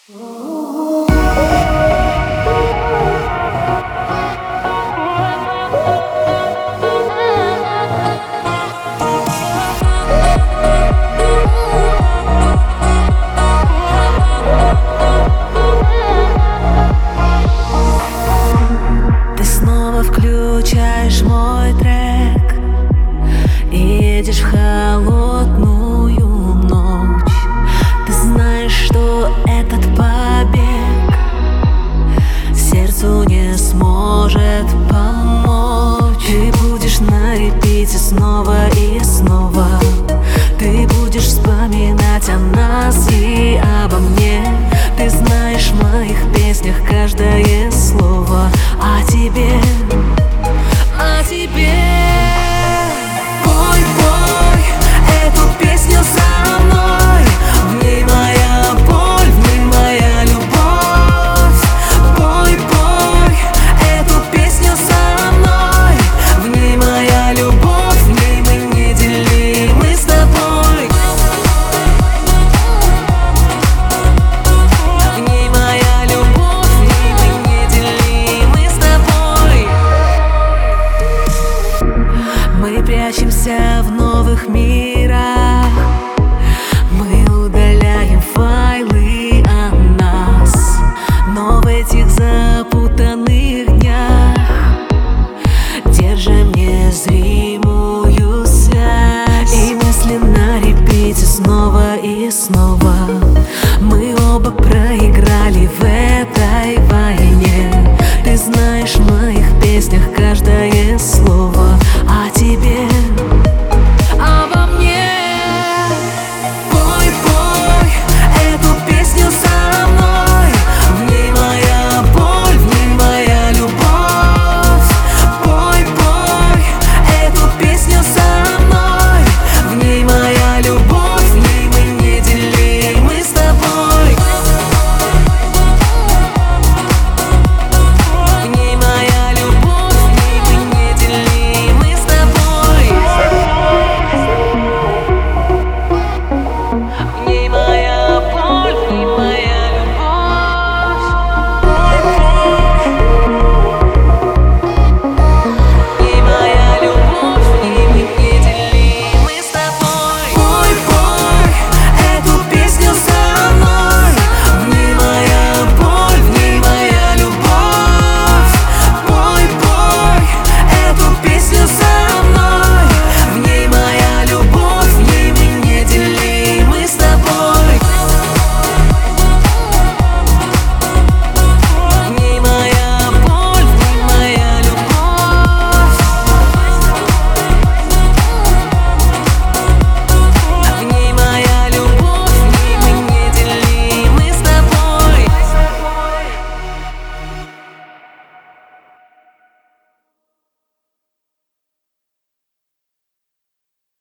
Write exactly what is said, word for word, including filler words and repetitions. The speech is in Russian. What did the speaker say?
Ты снова включаешь мой трек и едешь в холодную ночь. Ты знаешь, что этот побег сердцу не сможет помочь. Ты будешь на репите снова и снова. Ты будешь вспоминать о нас и обо мне. Ты знаешь, в моих песнях каждое